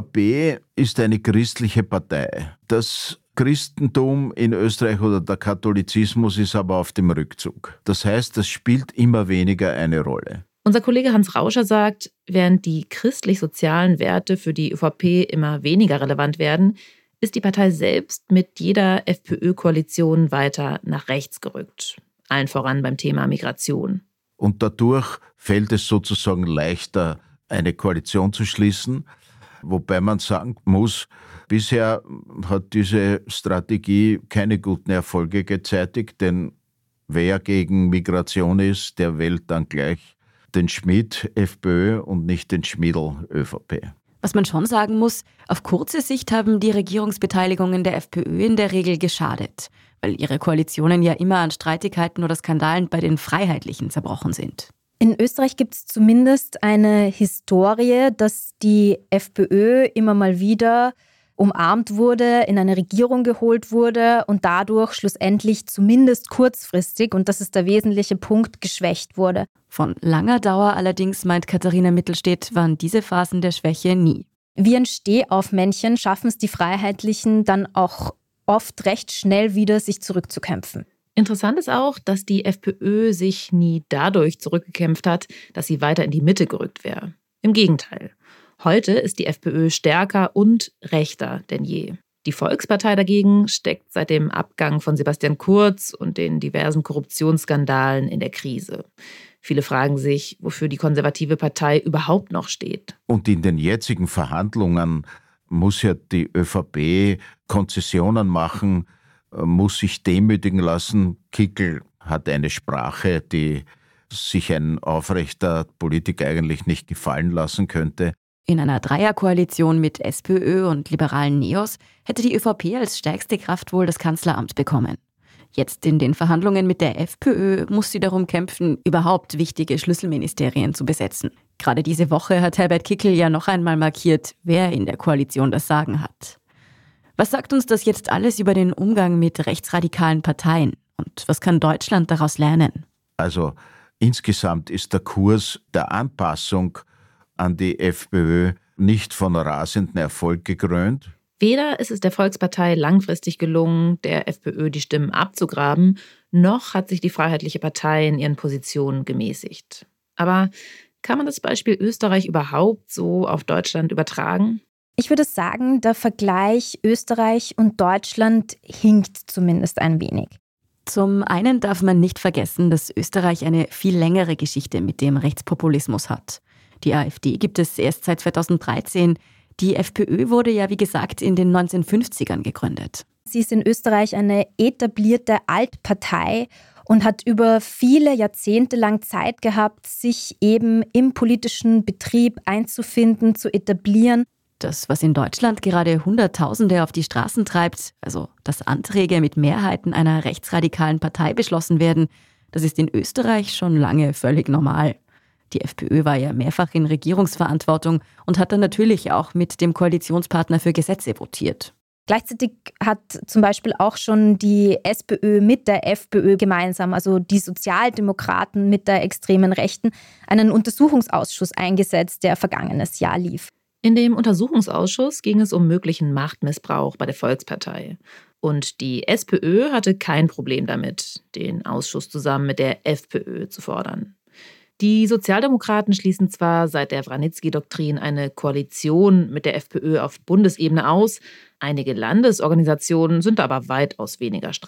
ÖVP ist eine christliche Partei. Das Christentum in Österreich oder der Katholizismus ist aber auf dem Rückzug. Das heißt, das spielt immer weniger eine Rolle. Unser Kollege Hans Rauscher sagt, während die christlich-sozialen Werte für die ÖVP immer weniger relevant werden, ist die Partei selbst mit jeder FPÖ-Koalition weiter nach rechts gerückt. Allen voran beim Thema Migration. Und dadurch fällt es sozusagen leichter, eine Koalition zu schließen. Wobei man sagen muss, bisher hat diese Strategie keine guten Erfolge gezeitigt, denn wer gegen Migration ist, der wählt dann gleich den Schmidt FPÖ und nicht den Schmidl ÖVP. Was man schon sagen muss, auf kurze Sicht haben die Regierungsbeteiligungen der FPÖ in der Regel geschadet, weil ihre Koalitionen ja immer an Streitigkeiten oder Skandalen bei den Freiheitlichen zerbrochen sind. In Österreich gibt es zumindest eine Historie, dass die FPÖ immer mal wieder umarmt wurde, in eine Regierung geholt wurde und dadurch schlussendlich zumindest kurzfristig, und das ist der wesentliche Punkt, geschwächt wurde. Von langer Dauer allerdings, meint Katharina Mittelstedt, waren diese Phasen der Schwäche nie. Wie ein Stehaufmännchen schaffen es die Freiheitlichen dann auch oft recht schnell wieder, sich zurückzukämpfen. Interessant ist auch, dass die FPÖ sich nie dadurch zurückgekämpft hat, dass sie weiter in die Mitte gerückt wäre. Im Gegenteil. Heute ist die FPÖ stärker und rechter denn je. Die Volkspartei dagegen steckt seit dem Abgang von Sebastian Kurz und den diversen Korruptionsskandalen in der Krise. Viele fragen sich, wofür die konservative Partei überhaupt noch steht. Und in den jetzigen Verhandlungen muss ja die ÖVP Konzessionen machen, muss sich demütigen lassen. Kickl hat eine Sprache, die sich ein aufrechter Politiker eigentlich nicht gefallen lassen könnte. In einer Dreierkoalition mit SPÖ und liberalen Neos hätte die ÖVP als stärkste Kraft wohl das Kanzleramt bekommen. Jetzt in den Verhandlungen mit der FPÖ muss sie darum kämpfen, überhaupt wichtige Schlüsselministerien zu besetzen. Gerade diese Woche hat Herbert Kickl ja noch einmal markiert, wer in der Koalition das Sagen hat. Was sagt uns das jetzt alles über den Umgang mit rechtsradikalen Parteien? Und was kann Deutschland daraus lernen? Also insgesamt ist der Kurs der Anpassung an die FPÖ nicht von rasendem Erfolg gekrönt. Weder ist es der Volkspartei langfristig gelungen, der FPÖ die Stimmen abzugraben, noch hat sich die Freiheitliche Partei in ihren Positionen gemäßigt. Aber kann man das Beispiel Österreich überhaupt so auf Deutschland übertragen? Ich würde sagen, der Vergleich Österreich und Deutschland hinkt zumindest ein wenig. Zum einen darf man nicht vergessen, dass Österreich eine viel längere Geschichte mit dem Rechtspopulismus hat. Die AfD gibt es erst seit zweitausenddreizehn. Die FPÖ wurde ja, wie gesagt, in den neunzehnhundertfünfzigern gegründet. Sie ist in Österreich eine etablierte Altpartei und hat über viele Jahrzehnte lang Zeit gehabt, sich eben im politischen Betrieb einzufinden, zu etablieren. Das, was in Deutschland gerade Hunderttausende auf die Straßen treibt, also dass Anträge mit Mehrheiten einer rechtsradikalen Partei beschlossen werden, das ist in Österreich schon lange völlig normal. Die FPÖ war ja mehrfach in Regierungsverantwortung und hat dann natürlich auch mit dem Koalitionspartner für Gesetze votiert. Gleichzeitig hat zum Beispiel auch schon die SPÖ mit der FPÖ gemeinsam, also die Sozialdemokraten mit der extremen Rechten, einen Untersuchungsausschuss eingesetzt, der vergangenes Jahr lief. In dem Untersuchungsausschuss ging es um möglichen Machtmissbrauch bei der Volkspartei. Und die SPÖ hatte kein Problem damit, den Ausschuss zusammen mit der FPÖ zu fordern. Die Sozialdemokraten schließen zwar seit der Vranitzky-Doktrin eine Koalition mit der FPÖ auf Bundesebene aus, einige Landesorganisationen sind aber weitaus weniger streng.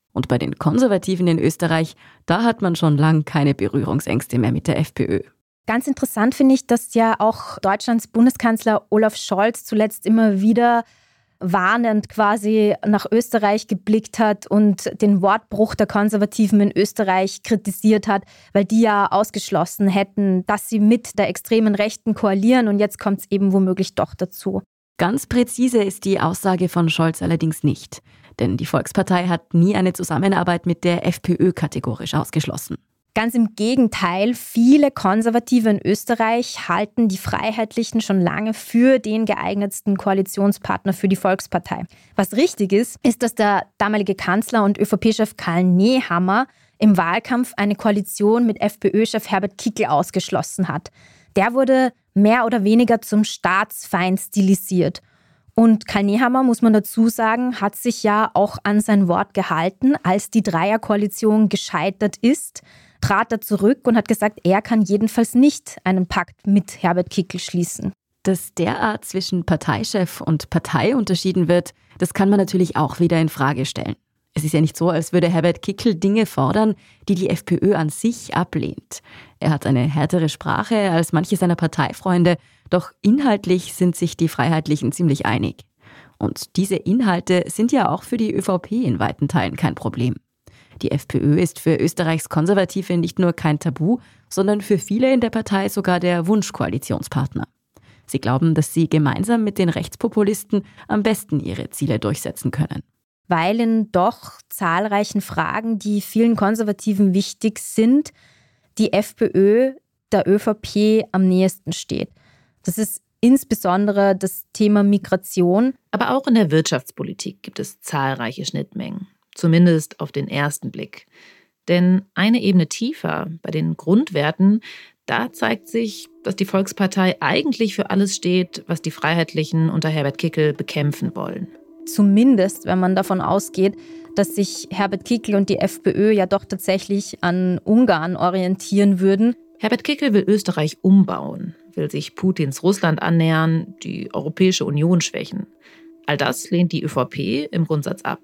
Und bei den Konservativen in Österreich, da hat man schon lang keine Berührungsängste mehr mit der FPÖ. Ganz interessant finde ich, dass ja auch Deutschlands Bundeskanzler Olaf Scholz zuletzt immer wieder warnend quasi nach Österreich geblickt hat und den Wortbruch der Konservativen in Österreich kritisiert hat, weil die ja ausgeschlossen hätten, dass sie mit der extremen Rechten koalieren, und jetzt kommt es eben womöglich doch dazu. Ganz präzise ist die Aussage von Scholz allerdings nicht, denn die Volkspartei hat nie eine Zusammenarbeit mit der FPÖ kategorisch ausgeschlossen. Ganz im Gegenteil, viele Konservative in Österreich halten die Freiheitlichen schon lange für den geeignetsten Koalitionspartner für die Volkspartei. Was richtig ist, ist, dass der damalige Kanzler und ÖVP-Chef Karl Nehammer im Wahlkampf eine Koalition mit FPÖ-Chef Herbert Kickl ausgeschlossen hat. Der wurde mehr oder weniger zum Staatsfeind stilisiert. Und Karl Nehammer, muss man dazu sagen, hat sich ja auch an sein Wort gehalten. Als die Dreierkoalition gescheitert ist, trat er zurück und hat gesagt, er kann jedenfalls nicht einen Pakt mit Herbert Kickl schließen. Dass derart zwischen Parteichef und Partei unterschieden wird, das kann man natürlich auch wieder in Frage stellen. Es ist ja nicht so, als würde Herbert Kickl Dinge fordern, die die FPÖ an sich ablehnt. Er hat eine härtere Sprache als manche seiner Parteifreunde, doch inhaltlich sind sich die Freiheitlichen ziemlich einig. Und diese Inhalte sind ja auch für die ÖVP in weiten Teilen kein Problem. Die FPÖ ist für Österreichs Konservative nicht nur kein Tabu, sondern für viele in der Partei sogar der Wunschkoalitionspartner. Sie glauben, dass sie gemeinsam mit den Rechtspopulisten am besten ihre Ziele durchsetzen können. Weil in doch zahlreichen Fragen, die vielen Konservativen wichtig sind, die FPÖ der ÖVP am nächsten steht. Das ist insbesondere das Thema Migration. Aber auch in der Wirtschaftspolitik gibt es zahlreiche Schnittmengen. Zumindest auf den ersten Blick. Denn eine Ebene tiefer, bei den Grundwerten, da zeigt sich, dass die Volkspartei eigentlich für alles steht, was die Freiheitlichen unter Herbert Kickl bekämpfen wollen. Zumindest, wenn man davon ausgeht, dass sich Herbert Kickl und die FPÖ ja doch tatsächlich an Ungarn orientieren würden. Herbert Kickl will Österreich umbauen, will sich Putins Russland annähern, die Europäische Union schwächen. All das lehnt die ÖVP im Grundsatz ab.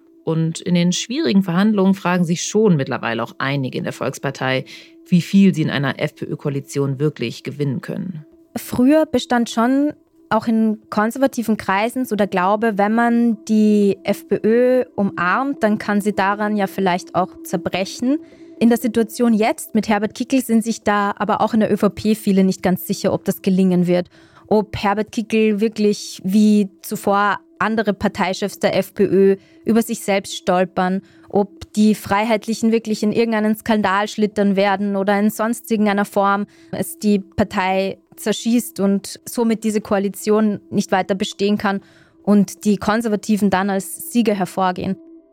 Und in den schwierigen Verhandlungen fragen sich schon mittlerweile auch einige in der Volkspartei, wie viel sie in einer FPÖ-Koalition wirklich gewinnen können. Früher bestand schon auch in konservativen Kreisen so der Glaube, wenn man die FPÖ umarmt, dann kann sie daran ja vielleicht auch zerbrechen. In der Situation jetzt mit Herbert Kickl sind sich da aber auch in der ÖVP viele nicht ganz sicher, ob das gelingen wird. Ob Herbert Kickl wirklich wie zuvor andere Parteichefs der FPÖ über sich selbst stolpern, ob die Freiheitlichen wirklich in irgendeinen Skandal schlittern werden oder in sonst irgendeiner Form es die Partei zerschießt und somit diese Koalition nicht weiter bestehen kann und die Konservativen dann als Sieger hervorgehen.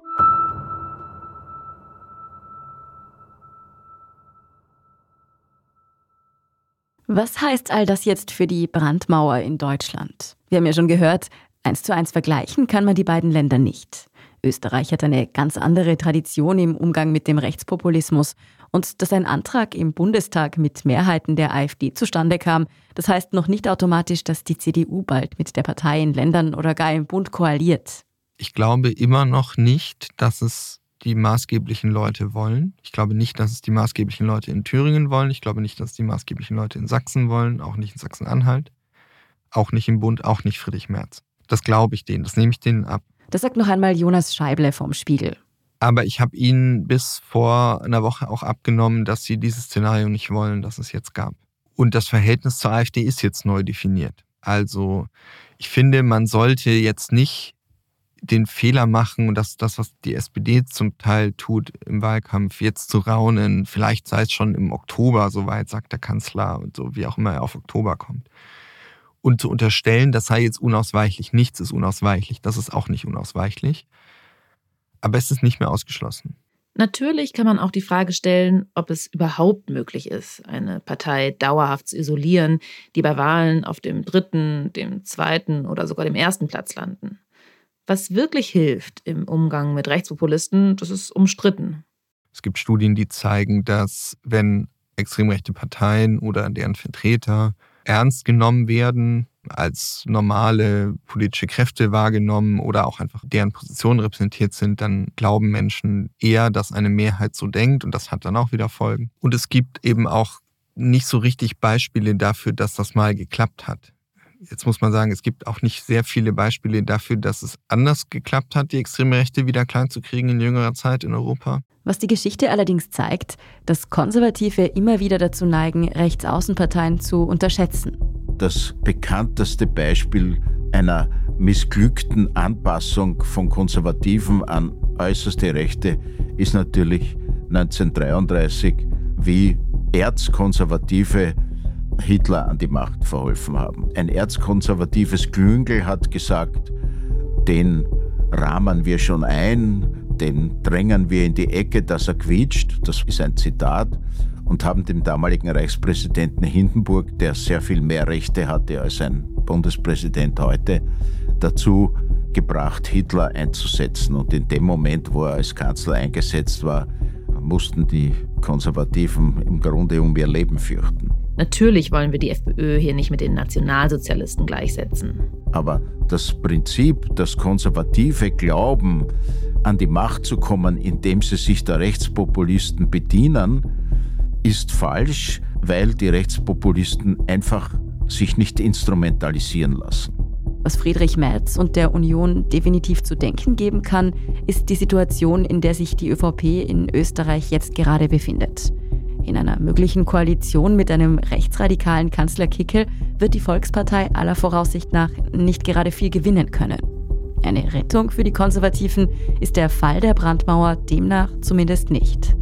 Was heißt all das jetzt für die Brandmauer in Deutschland? Wir haben ja schon gehört, eins zu eins vergleichen kann man die beiden Länder nicht. Österreich hat eine ganz andere Tradition im Umgang mit dem Rechtspopulismus. Und dass ein Antrag im Bundestag mit Mehrheiten der AfD zustande kam, das heißt noch nicht automatisch, dass die C D U bald mit der Partei in Ländern oder gar im Bund koaliert. Ich glaube immer noch nicht, dass es die maßgeblichen Leute wollen. Ich glaube nicht, dass es die maßgeblichen Leute in Thüringen wollen. Ich glaube nicht, dass es die maßgeblichen Leute in Sachsen wollen, auch nicht in Sachsen-Anhalt, auch nicht im Bund, auch nicht Friedrich Merz. Das glaube ich denen, das nehme ich denen ab. Das sagt noch einmal Jonas Scheible vom Spiegel. Aber ich habe ihnen bis vor einer Woche auch abgenommen, dass sie dieses Szenario nicht wollen, das es jetzt gab. Und das Verhältnis zur AfD ist jetzt neu definiert. Also ich finde, man sollte jetzt nicht den Fehler machen, und das ist das, was die S P D zum Teil tut im Wahlkampf, jetzt zu raunen, vielleicht sei es schon im Oktober soweit, sagt der Kanzler, und so wie auch immer er auf Oktober kommt. Und zu unterstellen, das sei jetzt unausweichlich. Nichts ist unausweichlich, das ist auch nicht unausweichlich. Aber es ist nicht mehr ausgeschlossen. Natürlich kann man auch die Frage stellen, ob es überhaupt möglich ist, eine Partei dauerhaft zu isolieren, die bei Wahlen auf dem dritten, dem zweiten oder sogar dem ersten Platz landen. Was wirklich hilft im Umgang mit Rechtspopulisten, das ist umstritten. Es gibt Studien, die zeigen, dass wenn extrem rechte Parteien oder deren Vertreter ernst genommen werden, als normale politische Kräfte wahrgenommen oder auch einfach deren Positionen repräsentiert sind, dann glauben Menschen eher, dass eine Mehrheit so denkt und das hat dann auch wieder Folgen. Und es gibt eben auch nicht so richtig Beispiele dafür, dass das mal geklappt hat. Jetzt muss man sagen, es gibt auch nicht sehr viele Beispiele dafür, dass es anders geklappt hat, die extreme Rechte wieder klein zu kriegen in jüngerer Zeit in Europa. Was die Geschichte allerdings zeigt, dass Konservative immer wieder dazu neigen, Rechtsaußenparteien zu unterschätzen. Das bekannteste Beispiel einer missglückten Anpassung von Konservativen an äußerste Rechte ist natürlich neunzehnhundertdreiunddreißig, wie Erzkonservative Hitler an die Macht verholfen haben. Ein erzkonservatives Klüngel hat gesagt, den rahmen wir schon ein, den drängen wir in die Ecke, dass er quietscht. Das ist ein Zitat. Und haben dem damaligen Reichspräsidenten Hindenburg, der sehr viel mehr Rechte hatte als ein Bundespräsident heute, dazu gebracht, Hitler einzusetzen. Und in dem Moment, wo er als Kanzler eingesetzt war, mussten die Konservativen im Grunde um ihr Leben fürchten. Natürlich wollen wir die FPÖ hier nicht mit den Nationalsozialisten gleichsetzen. Aber das Prinzip, dass Konservative glauben, an die Macht zu kommen, indem sie sich der Rechtspopulisten bedienen, ist falsch, weil die Rechtspopulisten einfach sich nicht instrumentalisieren lassen. Was Friedrich Merz und der Union definitiv zu denken geben kann, ist die Situation, in der sich die ÖVP in Österreich jetzt gerade befindet. In einer möglichen Koalition mit einem rechtsradikalen Kanzler Kickl wird die Volkspartei aller Voraussicht nach nicht gerade viel gewinnen können. Eine Rettung für die Konservativen ist der Fall der Brandmauer demnach zumindest nicht.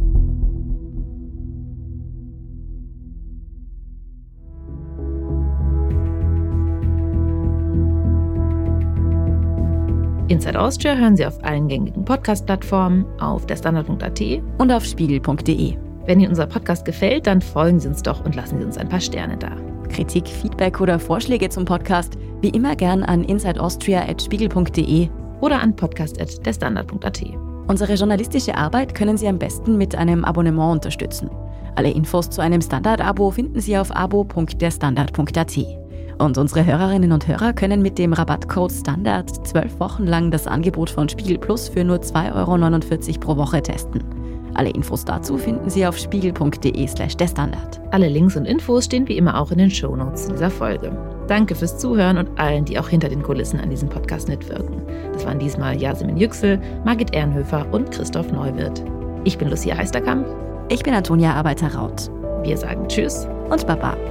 Inside Austria hören Sie auf allen gängigen Podcast-Plattformen, auf der Standard punkt a t und auf spiegel punkt de. Wenn Ihnen unser Podcast gefällt, dann folgen Sie uns doch und lassen Sie uns ein paar Sterne da. Kritik, Feedback oder Vorschläge zum Podcast wie immer gern an insideaustria at spiegel punkt de oder an podcast at der standard punkt a t. Unsere journalistische Arbeit können Sie am besten mit einem Abonnement unterstützen. Alle Infos zu einem Standard-Abo finden Sie auf abo punkt der standard punkt a t. Und unsere Hörerinnen und Hörer können mit dem Rabattcode STANDARD zwölf Wochen lang das Angebot von Spiegel Plus für nur zwei Euro neunundvierzig pro Woche testen. Alle Infos dazu finden Sie auf spiegel punkt de slash der Standard. Alle Links und Infos stehen wie immer auch in den Shownotes dieser Folge. Danke fürs Zuhören und allen, die auch hinter den Kulissen an diesem Podcast mitwirken. Das waren diesmal Yasemin Yüksel, Margit Ehrenhöfer und Christoph Neuwirth. Ich bin Lucia Heisterkamp. Ich bin Antonia Arbeiter-Raut. Wir sagen Tschüss und Baba.